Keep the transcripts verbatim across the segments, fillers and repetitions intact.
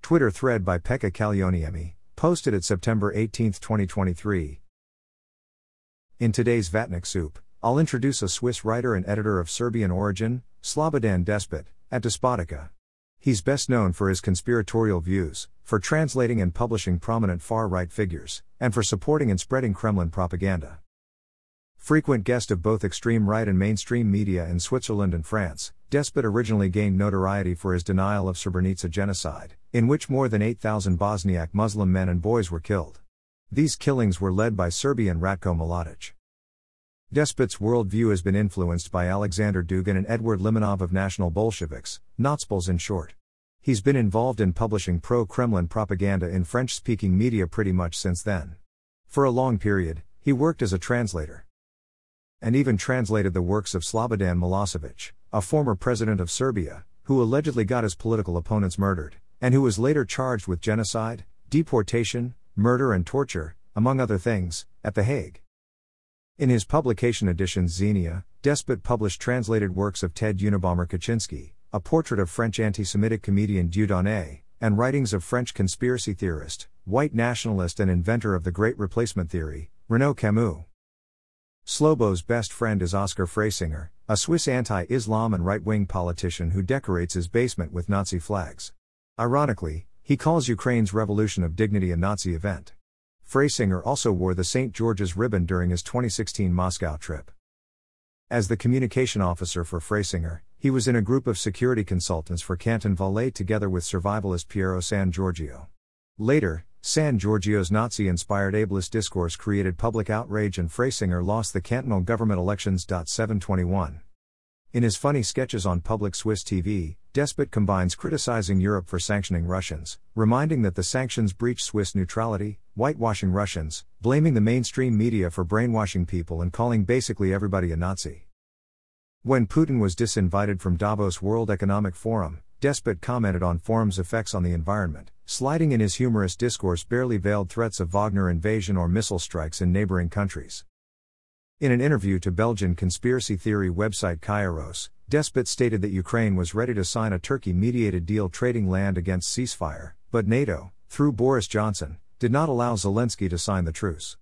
Twitter thread by Pekka Kallioniemi, posted at September eighteenth twenty twenty-three. In today's Vatnik Soup, I'll introduce a Swiss writer and editor of Serbian origin, Slobodan Despot, at Despotica. He's best known for his conspiratorial views, for translating and publishing prominent far-right figures, and for supporting and spreading Kremlin propaganda. Frequent guest of both extreme right and mainstream media in Switzerland and France, Despot originally gained notoriety for his denial of Srebrenica genocide, in which more than eight thousand Bosniak Muslim men and boys were killed. These killings were led by Serbian Ratko Mladic. Despot's worldview has been influenced by Alexander Dugin and Edward Limonov of National Bolsheviks, Nazpols in short. He's been involved in publishing pro-Kremlin propaganda in French-speaking media pretty much since then. For a long period, he worked as a translator, and even translated the works of Slobodan Milosevic, a former president of Serbia, who allegedly got his political opponents murdered, and who was later charged with genocide, deportation, murder and torture, among other things, at The Hague. In his publication editions Xenia, Despot published translated works of Ted Unabomber Kaczynski, a portrait of French anti-Semitic comedian Dieudonné, and writings of French conspiracy theorist, white nationalist and inventor of the Great Replacement theory, Renaud Camus. Slobo's best friend is Oskar Freisinger, a Swiss anti-Islam and right-wing politician who decorates his basement with Nazi flags. Ironically, he calls Ukraine's Revolution of Dignity a Nazi event. Freisinger also wore the Saint George's ribbon during his twenty sixteen Moscow trip. As the communication officer for Freisinger, he was in a group of security consultants for Canton Valais together with survivalist Piero San Giorgio. Later, San Giorgio's Nazi-inspired ableist discourse created public outrage and Freisinger lost the cantonal government elections. seven twenty-one. In his funny sketches on public Swiss T V, Despot combines criticizing Europe for sanctioning Russians, reminding that the sanctions breach Swiss neutrality, whitewashing Russians, blaming the mainstream media for brainwashing people and calling basically everybody a Nazi. When Putin was disinvited from Davos World Economic Forum, Despot commented on forum's effects on the environment, sliding in his humorous discourse barely veiled threats of Wagner invasion or missile strikes in neighboring countries. In an interview to Belgian conspiracy theory website Kairos, Despot stated that Ukraine was ready to sign a Turkey-mediated deal trading land against ceasefire, but NATO, through Boris Johnson, did not allow Zelensky to sign the truce.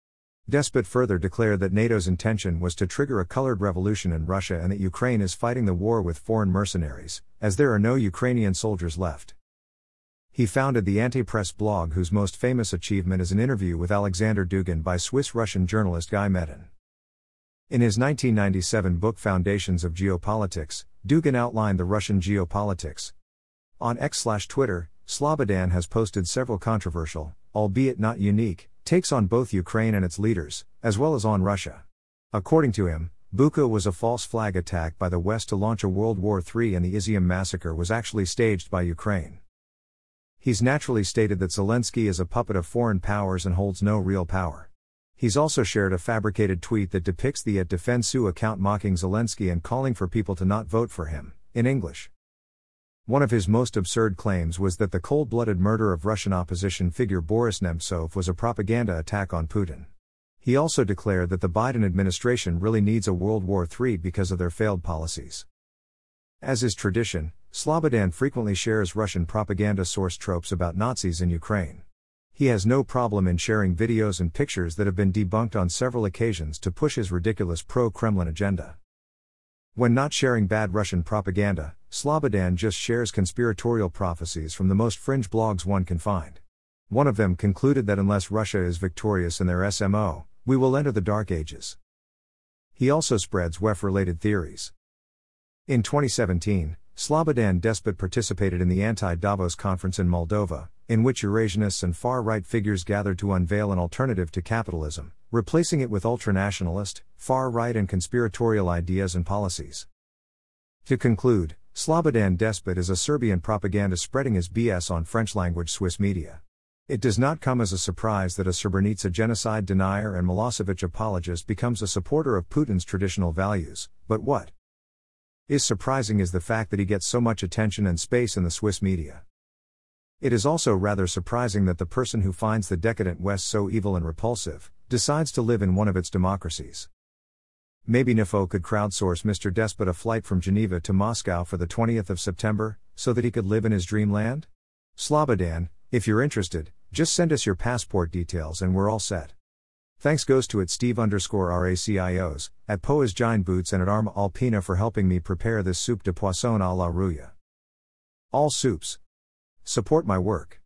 Despot further declared that NATO's intention was to trigger a colored revolution in Russia and that Ukraine is fighting the war with foreign mercenaries, as there are no Ukrainian soldiers left. He founded the Anti-Press blog whose most famous achievement is an interview with Alexander Dugin by Swiss-Russian journalist Guy Medin. In his nineteen ninety-seven book Foundations of Geopolitics, Dugin outlined the Russian geopolitics. On X/Twitter, Slobodan has posted several controversial, albeit not unique, takes on both Ukraine and its leaders, as well as on Russia. According to him, Bucha was a false flag attack by the West to launch a World War Three and the Izium massacre was actually staged by Ukraine. He's naturally stated that Zelensky is a puppet of foreign powers and holds no real power. He's also shared a fabricated tweet that depicts the at Defensu account mocking Zelensky and calling for people to not vote for him, in English. One of his most absurd claims was that the cold-blooded murder of Russian opposition figure Boris Nemtsov was a propaganda attack on Putin. He also declared that the Biden administration really needs a World War Three because of their failed policies. As is tradition, Slobodan frequently shares Russian propaganda source tropes about Nazis in Ukraine. He has no problem in sharing videos and pictures that have been debunked on several occasions to push his ridiculous pro-Kremlin agenda. When not sharing bad Russian propaganda, Slobodan just shares conspiratorial prophecies from the most fringe blogs one can find. One of them concluded that unless Russia is victorious in their S M O, we will enter the Dark Ages. He also spreads W E F-related theories. In twenty seventeen, Slobodan Despot participated in the anti-Davos conference in Moldova, in which Eurasianists and far-right figures gathered to unveil an alternative to capitalism, replacing it with ultranationalist, far-right and conspiratorial ideas and policies. To conclude, Slobodan Despot is a Serbian propagandist spreading his B S on French-language Swiss media. It does not come as a surprise that a Srebrenica genocide denier and Milosevic apologist becomes a supporter of Putin's traditional values, but what is surprising is the fact that he gets so much attention and space in the Swiss media. It is also rather surprising that the person who finds the decadent West so evil and repulsive, decides to live in one of its democracies. Maybe N F O could crowdsource Mister Despot a flight from Geneva to Moscow for the twentieth of September, so that he could live in his dreamland? Slobodan, if you're interested, just send us your passport details and we're all set. Thanks goes to at Steve underscore RACIOs, at Poas Giant Boots and at Arma Alpina for helping me prepare this soup de poisson à la rouille. All soups support my work.